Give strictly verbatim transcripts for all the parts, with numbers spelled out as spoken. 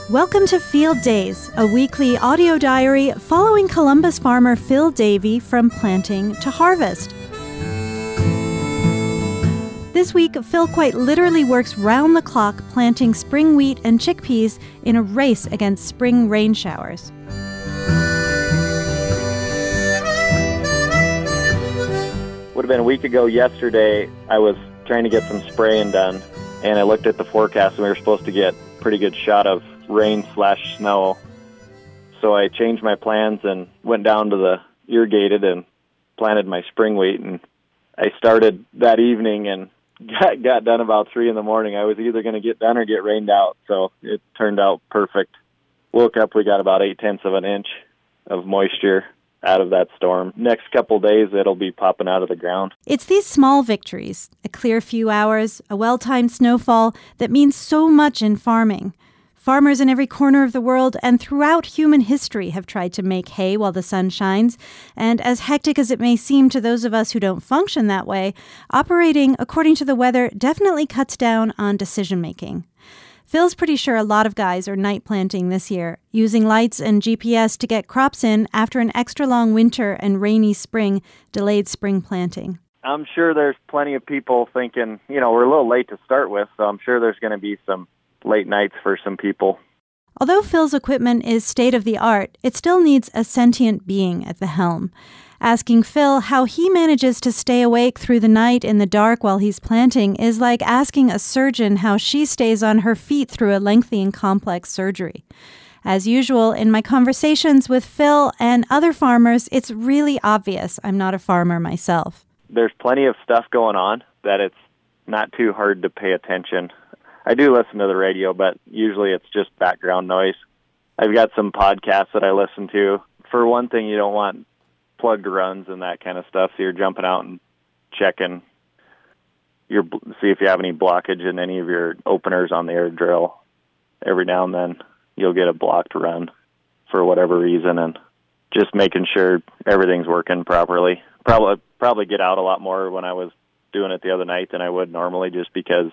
Welcome to Field Days, a weekly audio diary following Columbus farmer Phil Davey from planting to harvest. This week, Phil quite literally works round the clock planting spring wheat and chickpeas in a race against spring rain showers. Would have been a week ago yesterday, I was trying to get some spraying done, and I looked at the forecast and we were supposed to get a pretty good shot of rain slash snow. So I changed my plans and went down to the irrigated and planted my spring wheat, and I started that evening and got, got done about three in the morning. I was either going to get done or get rained out, so it turned out perfect. Woke up, we got about eight-tenths of an inch of moisture out of that storm. Next couple days, it'll be popping out of the ground. It's these small victories, a clear few hours, a well-timed snowfall, that means so much in farming. Farmers in every corner of the world and throughout human history have tried to make hay while the sun shines, and as hectic as it may seem to those of us who don't function that way, operating according to the weather definitely cuts down on decision-making. Phil's pretty sure a lot of guys are night planting this year, using lights and G P S to get crops in after an extra long winter and rainy spring delayed spring planting. I'm sure there's plenty of people thinking, you know, we're a little late to start with, so I'm sure there's going to be some late nights for some people. Although Phil's equipment is state-of-the-art, it still needs a sentient being at the helm. Asking Phil how he manages to stay awake through the night in the dark while he's planting is like asking a surgeon how she stays on her feet through a lengthy and complex surgery. As usual, in my conversations with Phil and other farmers, it's really obvious I'm not a farmer myself. There's plenty of stuff going on that it's not too hard to pay attention. I do listen to the radio, but usually it's just background noise. I've got some podcasts that I listen to. For one thing, you don't want plugged runs and that kind of stuff, so you're jumping out and checking your see if you have any blockage in any of your openers on the air drill. Every now and then you'll get a blocked run for whatever reason, and just making sure everything's working properly. Probably probably get out a lot more when I was doing it the other night than I would normally, just because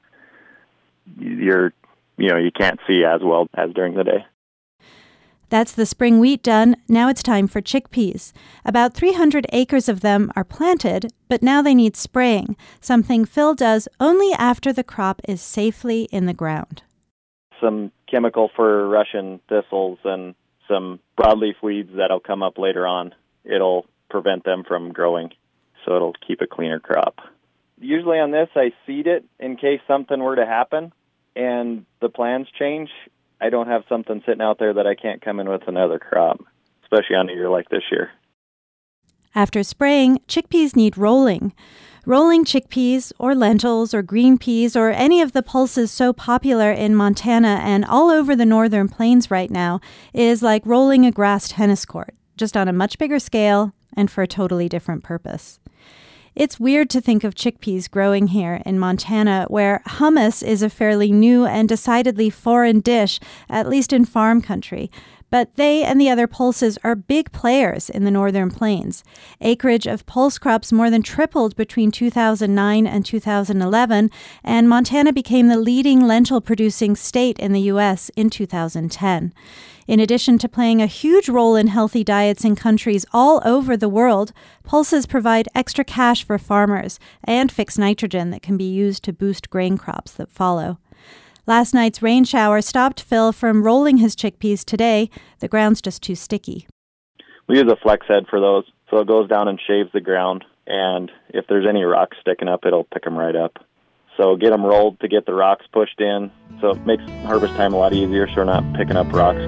you're, you know, you can't see as well as during the day. That's the spring wheat done. Now it's time for chickpeas. About three hundred acres of them are planted, but now they need spraying, something Phil does only after the crop is safely in the ground. Some chemical for Russian thistles and some broadleaf weeds that'll come up later on. It'll prevent them from growing, so it'll keep a cleaner crop. Usually on this, I seed it in case something were to happen and the plans change. I don't have something sitting out there that I can't come in with another crop, especially on a year like this year. After spraying, chickpeas need rolling. Rolling chickpeas, or lentils, or green peas, or any of the pulses so popular in Montana and all over the northern plains right now is like rolling a grass tennis court, just on a much bigger scale and for a totally different purpose. It's weird to think of chickpeas growing here in Montana, where hummus is a fairly new and decidedly foreign dish, at least in farm country. But they and the other pulses are big players in the northern plains. Acreage of pulse crops more than tripled between two thousand nine and two thousand eleven, and Montana became the leading lentil-producing state in the U S in two thousand ten. In addition to playing a huge role in healthy diets in countries all over the world, pulses provide extra cash for farmers and fix nitrogen that can be used to boost grain crops that follow. Last night's rain shower stopped Phil from rolling his chickpeas today. The ground's just too sticky. We use a flex head for those, so it goes down and shaves the ground, and if there's any rocks sticking up, it'll pick them right up. So get them rolled to get the rocks pushed in, so it makes harvest time a lot easier, so we're not picking up rocks.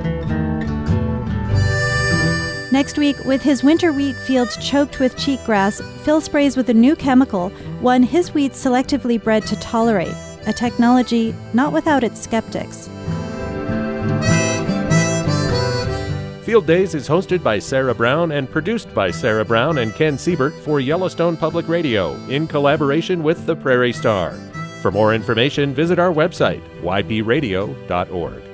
Next week, with his winter wheat fields choked with cheatgrass, Phil sprays with a new chemical, one his wheat selectively bred to tolerate, a technology not without its skeptics. Field Days is hosted by Sarah Brown and produced by Sarah Brown and Ken Siebert for Yellowstone Public Radio in collaboration with the Prairie Star. For more information, visit our website, y p radio dot org.